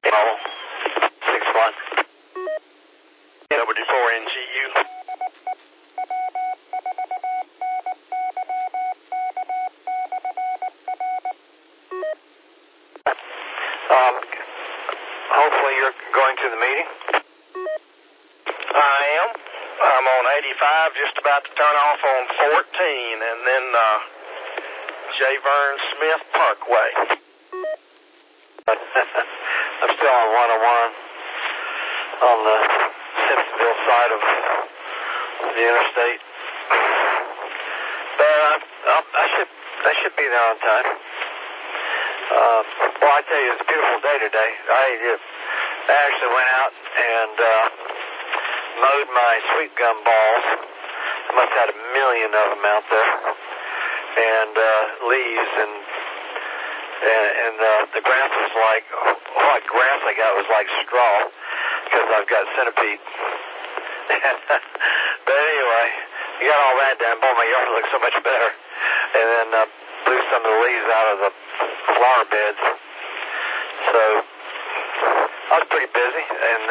Oh, 6-1. W4NGU. Hopefully you're going to the meeting. I am. I'm on 85, just about to turn off on 14, and then J. Vern Smith Parkway. I'm still on 101 on the Simpsonville side of the interstate. But I should be there on time. Well, I tell you, it's a beautiful day today. I actually went out and mowed my sweet gum balls. I must have had 1 million of them out there, and leaves, and the grass was like, what grass I got was like straw, because I've got centipede. But anyway, you got all that done. Boy, my yard looks so much better. And then blew some of the leaves out of the flower beds. So I was pretty busy, and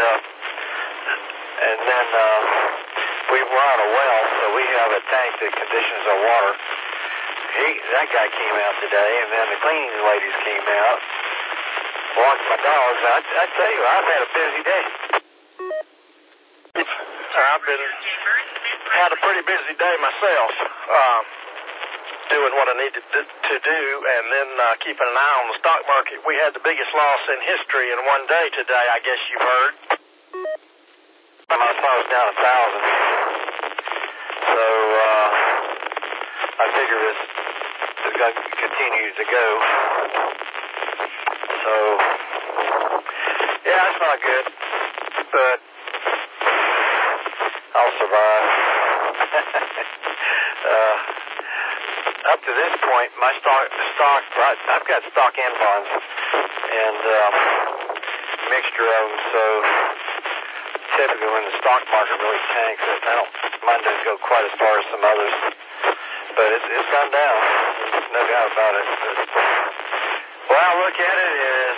then we're on a well, so we have a tank that conditions our water. That guy came out today, and then the cleaning ladies came out, walked my dogs. I tell you, I've had a busy day. I've had a pretty busy day myself, doing what I needed to do, and then keeping an eye on the stock market. We had the biggest loss in history in one day today, I guess you've heard. I thought it was down 1,000. So I figure this is going to continue to go. So yeah, it's not good, but I'll survive. Up to this point, my I've got stock and bonds, and mixture of them. So typically, when the stock market really tanks, mine doesn't go quite as far as some others, but it's gone down. There's no doubt about it. But the way I look at it is,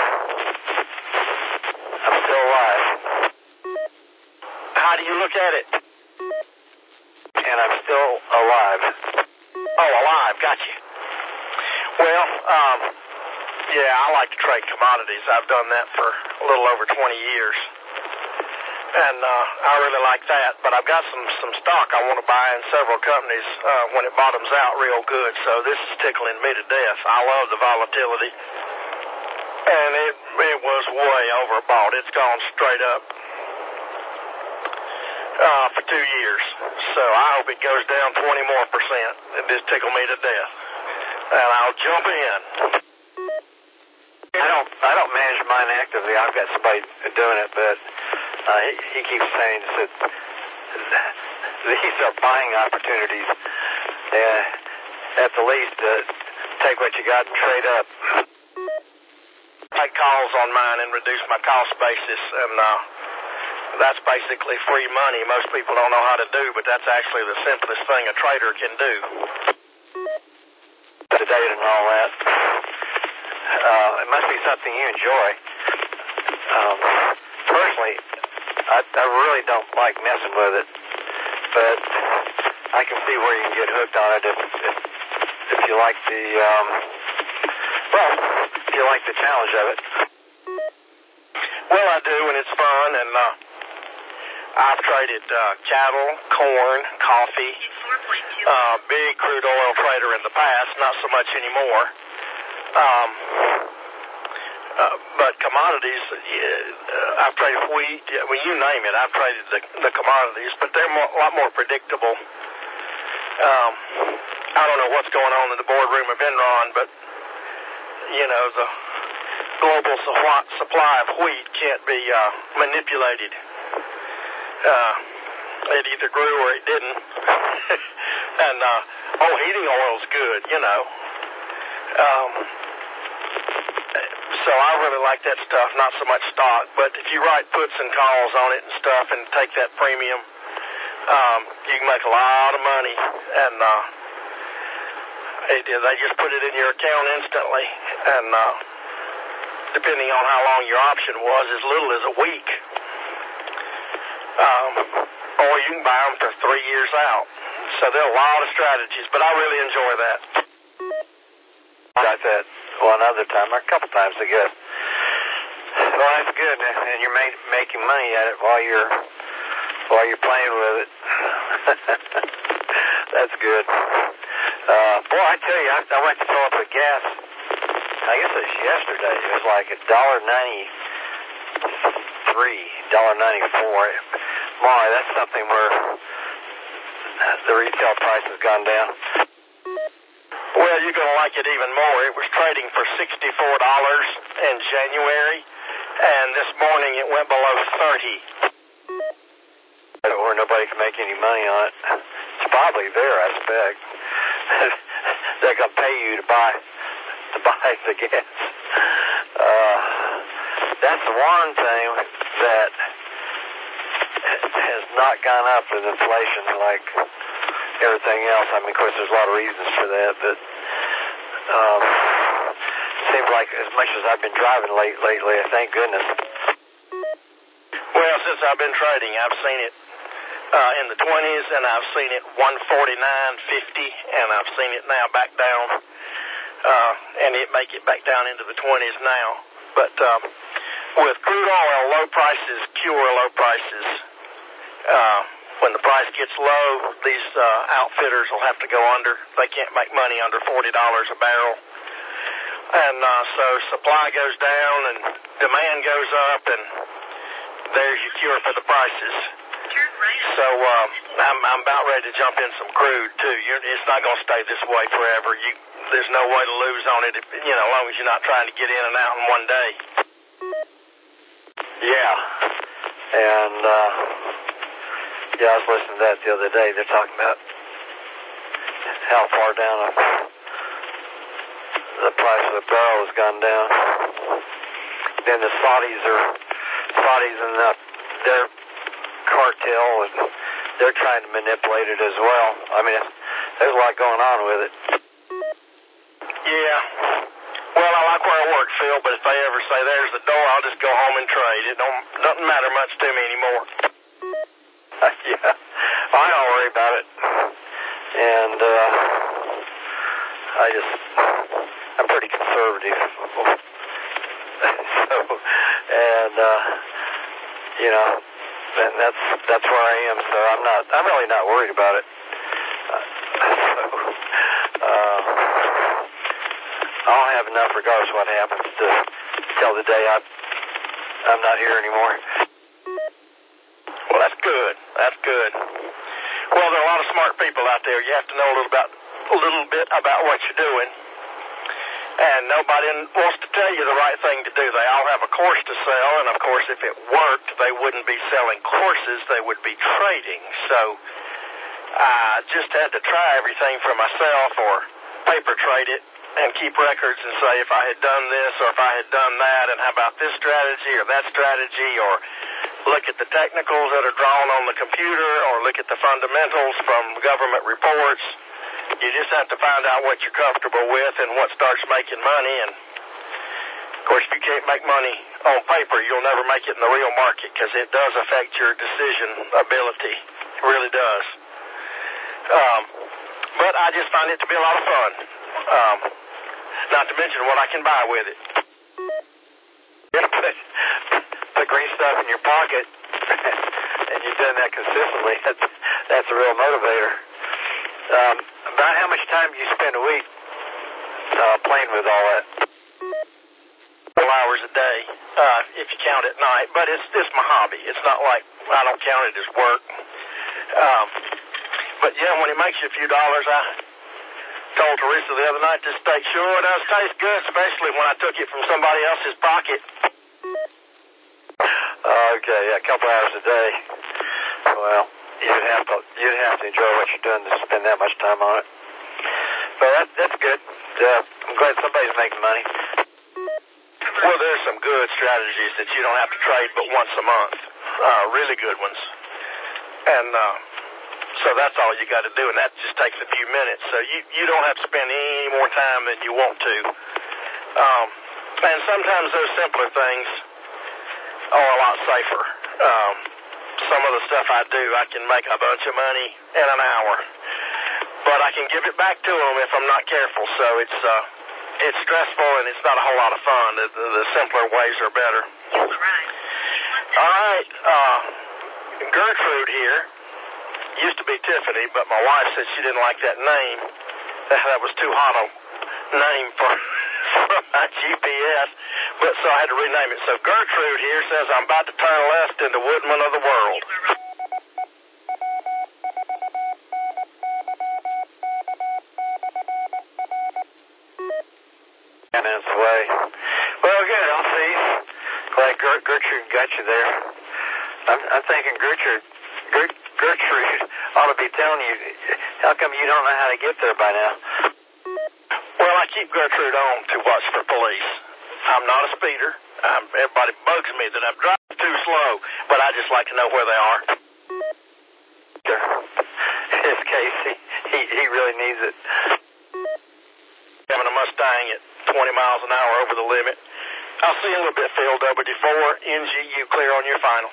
I'm still alive. How do you look at it? And I'm still alive. Oh, alive, gotcha. Well, yeah, I like to trade commodities. I've done that for a little over 20 years. And I really like that. But I've got some stock I want to buy in several companies when it bottoms out real good. So this is tickling me to death. I love the volatility. And it was way overbought. It's gone straight up for 2 years. So I hope it goes down 20 more percent. It just tickled me to death. And I'll jump in. I don't manage mine actively. I've got somebody doing it, but he keeps saying that these are buying opportunities. At the least, take what you got and trade up. Take calls on mine and reduce my cost basis, and that's basically free money. Most people don't know how to do, but that's actually the simplest thing a trader can do. The data and all that. It must be something you enjoy. Personally, I really don't like messing with it, but I can see where you can get hooked on it if you like if you like the challenge of it. Well, I do, and it's fun, and I've traded cattle, corn, coffee, big crude oil trader in the past, not so much anymore. But commodities, I've traded wheat, well, you name it, I've traded the commodities, but they're a lot more predictable. I don't know what's going on in the boardroom of Enron, but, you know, the global supply of wheat can't be manipulated. It either grew or it didn't. And, heating oil's good, you know. So I really like that stuff, not so much stock. But if you write puts and calls on it and stuff and take that premium, you can make a lot of money. And they just put it in your account instantly. And depending on how long your option was, as little as a week. Or you can buy them for 3 years out. So there are a lot of strategies, but I really enjoy that. Got that one other time, or a couple times, I guess. Well, that's good, and you're making money at it while you're playing with it. That's good. Boy, I tell you, I went to fill up the gas. I guess it was yesterday. It was like $1.93, $1.94. My, that's something where the retail price has gone down. Well, you're going to like it even more. It was trading for $64 in January, and this morning it went below 30. Where nobody can make any money on it. It's probably there, I suspect. They're going to pay you to buy the gas. That's the one thing that has not gone up with inflation like everything else. I mean, of course, there's a lot of reasons for that, but seems like as much as I've been driving lately, thank goodness. Well, since I've been trading, I've seen it in the 20s, and I've seen it 149.50, and I've seen it now back down, and it may get back down into the 20s now. But with crude oil, low prices cure low prices. When the price gets low, these outfitters will have to go under. They can't make money under $40 a barrel. And so supply goes down and demand goes up, and there's your cure for the prices. So I'm about ready to jump in some crude, too. It's not going to stay this way forever. There's no way to lose on it, as long as you're not trying to get in and out in one day. Yeah. And, I was listening to that the other day. They're talking about how far down the price of the barrel has gone down. Then the Saudis and their cartel, and they're trying to manipulate it as well. I mean, there's a lot going on with it. Yeah. Well, I like where I work, Phil, but if they ever say there's the door, I'll just go home and trade. It doesn't matter much to me anymore. Yeah. I don't worry about it. And I'm pretty conservative. And that's where I am. So I'm really not worried about it. I'll have enough regardless of what happens till the day I'm not here anymore. Well, that's good. That's good. Well, there are a lot of smart people out there. You have to know a little bit about what you're doing. And nobody wants to tell you the right thing to do. They all have a course to sell, and of course, if it worked, they wouldn't be selling courses, they would be trading. So I just had to try everything for myself, or paper trade it and keep records and say if I had done this or if I had done that, and how about this strategy or that strategy, or look at the technicals that are drawn on the computer, or look at the fundamentals from government reports. You just have to find out what you're comfortable with and what starts making money. And, of course, if you can't make money on paper, you'll never make it in the real market, because it does affect your decision ability. It really does. But I just find it to be a lot of fun. Not to mention what I can buy with it. Put green stuff in your pocket, and you've done that consistently. That's a real motivator. About how much time do you spend a week playing with all that? 4 hours a day, if you count at night. But it's my hobby. It's not like I don't count it as work. But yeah, when it makes you a few dollars, I told Teresa the other night, this steak sure does taste good, especially when I took it from somebody else's pocket. Okay, a couple hours a day. Well, you'd have to enjoy what you're doing to spend that much time on it. But that's good. I'm glad somebody's making money. Well, there's some good strategies that you don't have to trade but once a month. Really good ones. And so that's all you got to do, and that just takes a few minutes. So you don't have to spend any more time than you want to. And sometimes those simpler things are a lot safer. Some of the stuff I do, I can make a bunch of money in an hour, but I can give it back to them if I'm not careful. So it's stressful and it's not a whole lot of fun. The simpler ways are better. All right. Gertrude here used to be Tiffany, but my wife said she didn't like that name. That was too hot a name for my GPS, but so I had to rename it. So Gertrude here says I'm about to turn left into Woodman of the World. And it's away. Well, good. I'll see. Glad Gertrude got you there. I'm thinking Gertrude ought to be telling you, how come you don't know how to get there by now? Well, I keep Gertrude on to watch for police. I'm not a speeder. Everybody bugs me that I'm driving too slow, but I just like to know where they are. Sure. In this case, he really needs it. Having a Mustang at 20 miles an hour over the limit. I'll see you in a little bit, Phil. WD4, NGU clear on your final.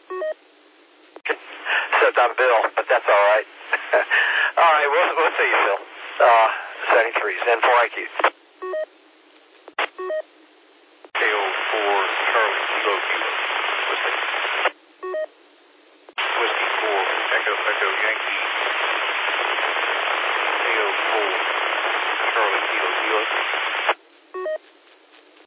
Except I'm Bill, but that's all right. All right, we'll see you, Phil. 73, Zen 4 IQ. KO4 Charlie Suzuki.